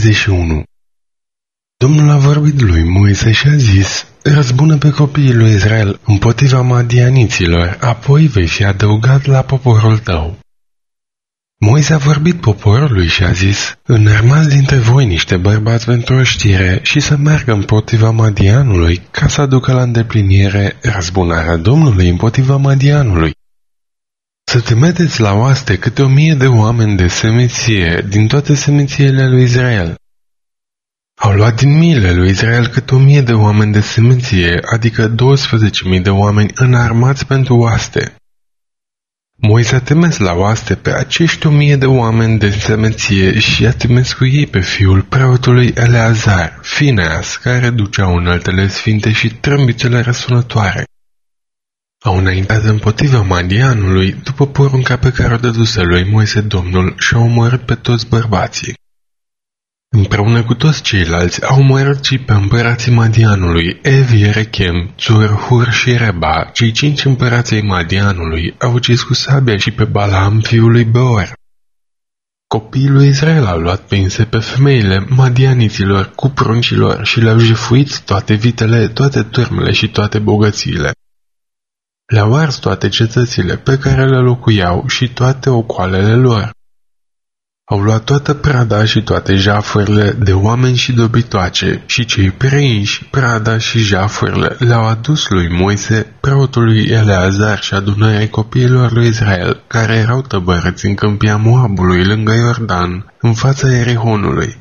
31. Domnul a vorbit lui Moise și a zis: răzbună pe copiii lui Israel împotriva madianiților, apoi vei fi adăugat la poporul tău. Moise a vorbit poporului și a zis: înarmați dintre voi niște bărbați pentru o știre și să meargă împotriva Madianului, ca să aducă la îndeplinire răzbunarea Domnului împotriva Madianului. Să trimiteți la oaste câte 1000 de oameni de semeție din toate semețiile lui Israel. Au luat din miile lui Israel câte 1000 de oameni de semeție, adică 12.000 de oameni înarmați pentru oaste. Moise a trimis la oaste pe acești 1000 de oameni de semeție și a trimis cu ei pe fiul preotului Eleazar, Fineas, care ducea uneltele sfinte și trâmbițele răsunătoare. Au înaintat împotriva Madianului după porunca pe care o dăduse lui Moise Domnul și au omorât pe toți bărbații. Împreună cu toți ceilalți au omorât și pe împărații Madianului, Evi, Rechem, Țur, Hur și Reba, cei 5 împărații Madianului, au ucis cu sabia și pe Balaam fiul lui Beor. Copiii lui Israel au luat prinse pe femeile madianiților cu pruncilor și le-au jefuit toate vitele, toate turmele și toate bogățiile. Le-au ars toate cetățile pe care le locuiau și toate ocoalele lor. Au luat toată prada și toate jafurile de oameni și dobitoace și cei prinși, prada și jafurile le-au adus lui Moise, preotului Eleazar și adunării copiilor lui Israel, care erau tăbărăți în câmpia Moabului lângă Iordan, în fața Erihonului.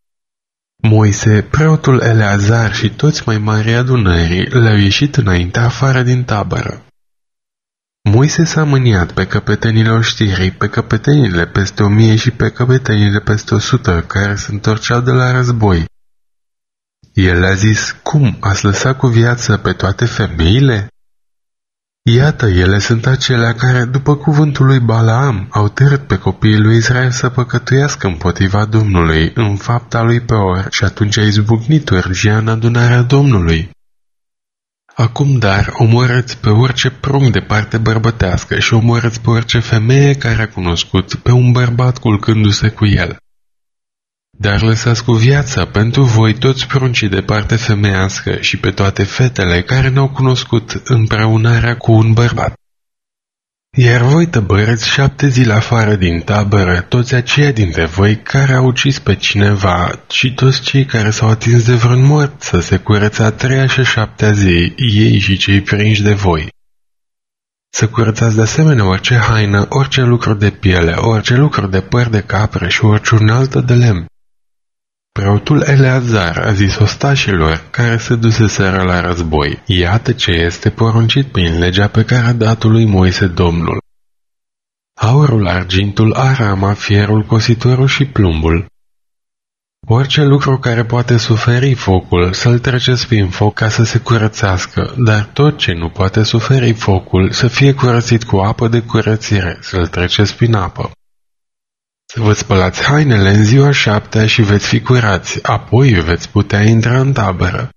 Moise, preotul Eleazar și toți mai mari adunării le-au ieșit înainte afară din tabără. Moise s-a mâniat pe căpetenile oștirii, pe căpetenile peste 1000 și pe căpetenile peste 100 care se întorceau de la război. El a zis: cum, ați lăsat cu viață pe toate femeile? Iată, ele sunt acelea care, după cuvântul lui Balaam, au târât pe copiii lui Israel să păcătuiască împotriva Domnului în fapta lui Peor și atunci a izbucnit urgia în adunarea Domnului. Acum, dar, omorâți pe orice prunc de parte bărbătească și omorâți pe orice femeie care a cunoscut pe un bărbat culcându-se cu el. Dar lăsați cu viața pentru voi toți pruncii de parte femeiască și pe toate fetele care n-au cunoscut împreunarea cu un bărbat. Iar voi tăbărăți 7 zile afară din tabără toți aceia dintre voi care au ucis pe cineva și toți cei care s-au atins de vreun mort să se curățe a 3-a și 7-a zi, ei și cei prinși de voi. Să curățați de asemenea orice haină, orice lucru de piele, orice lucru de păr de capră și orice unealtă de lemn. Preotul Eleazar a zis ostașilor care se duseseră la război: iată ce este poruncit prin legea pe care a dat-o lui Moise Domnul. Aurul, argintul, arama, fierul, cositorul și plumbul. Orice lucru care poate suferi focul, să-l treceți prin foc ca să se curățească, dar tot ce nu poate suferi focul, să fie curățit cu apă de curățire, să-l treceți prin apă. Să vă spălați hainele în ziua 7-a și veți fi curați, apoi veți putea intra în tabără.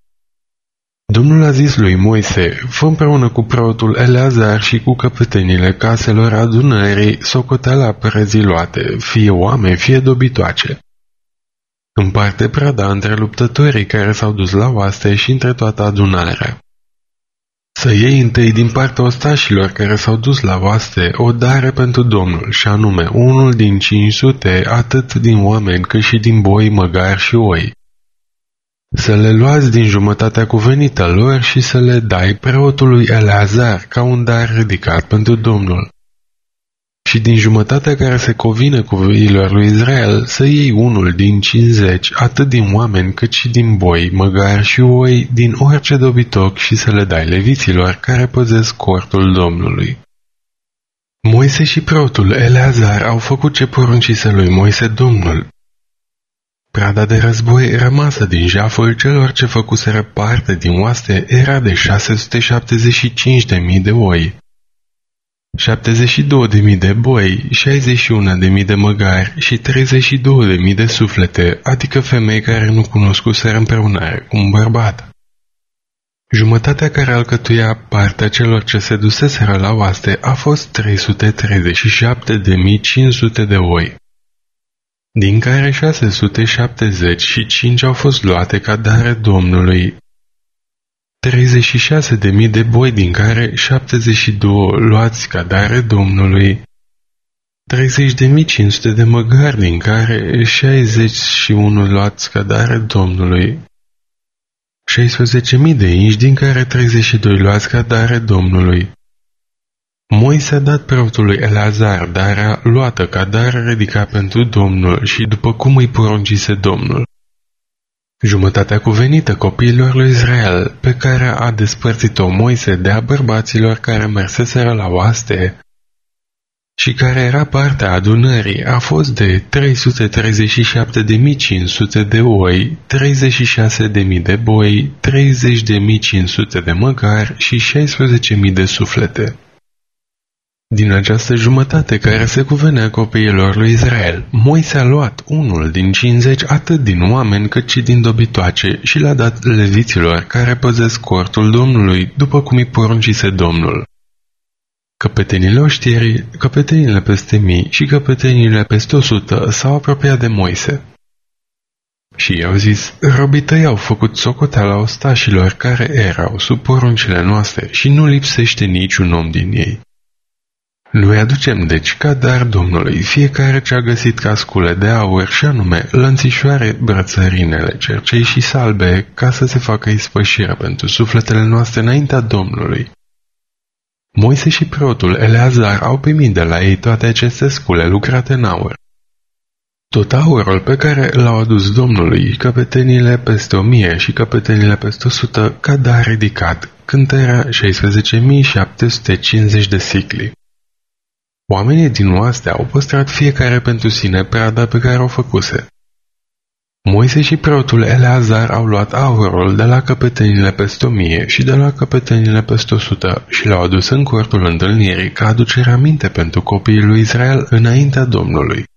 Domnul a zis lui Moise: fă împreună cu preotul Eleazar și cu căpetenile caselor adunării socoteala prăzii luate, fie oameni, fie dobitoace. Împarte prada între luptătorii care s-au dus la oaste și între toată adunarea. Să iei întâi din partea ostașilor care s-au dus la oaste o dare pentru Domnul, și anume unul din 500, atât din oameni cât și din boi, măgari și oi. Să le luați din jumătatea cuvenită lor și să le dai preotului Eleazar ca un dar ridicat pentru Domnul. Și din jumătatea care se cuvine cuviilor lui Israel să iei unul din 50, atât din oameni cât și din boi, măgari și oi, din orice dobitoc și să le dai leviților care păzesc cortul Domnului. Moise și preotul Eleazar au făcut ce poruncise lui Moise Domnul. Prada de război rămasă din jaful celor ce făcuseră parte din oaste era de 675.000 de oi, 72.000 de boi, 61.000 de măgari și 32.000 de suflete, adică femei care nu cunoscuseră împreunare cu un bărbat. Jumătatea care alcătuia partea celor ce se duseseră la oaste a fost 337.500 de oi. din care 675 au fost luate ca dare Domnului, 36.000 de boi, din care 72 luați ca dare Domnului, 30.500 de măgari, din care 61 luați ca dare Domnului, 16.000 de inși, din care 32 luați ca dare Domnului. Moise a dat preotului Eleazar darea luată ca dar ridicat pentru Domnul și după cum îi poruncise Domnul. Jumătatea cuvenită copiilor lui Israel, pe care a despărțit-o Moise de a bărbaților care merseseră la oaste și care era partea adunării, a fost de 337.500 de oi, 36.000 de boi, 30.500 de măgari și 16.000 de suflete. Din această jumătate care se cuvenea copiilor lui Israel, Moise a luat unul din 50 atât din oameni cât și din dobitoace și l-a dat leviților care păzesc cortul Domnului, după cum îi poruncise Domnul. Căpetenile oștirii, căpetenile peste 1000 și căpetenile peste 100 s-au apropiat de Moise. Și i-au zis, robii tăi au făcut socoteala ostașilor care erau sub poruncile noastre și nu lipsește niciun om din ei. Noi aducem deci ca dar Domnului fiecare ce a găsit cascule de aur și anume lănțișoare, brățărinele, cercei și salbe ca să se facă ispășire pentru sufletele noastre înaintea Domnului. Moise și preotul Eleazar au primit de la ei toate aceste scule lucrate în aur. Tot aurul pe care l-au adus Domnului, căpetenile peste 1000 și căpetenile peste 100, ca dar ridicat, cântărea 16.750 de sicli. Oamenii din oaste au păstrat fiecare pentru sine prada pe care o făcuse. Moise și preotul Eleazar au luat aurul de la căpetenile peste 1000 și de la căpetenile peste 100 și l-au adus în cortul întâlnirii ca aducere aminte pentru copiii lui Israel înaintea Domnului.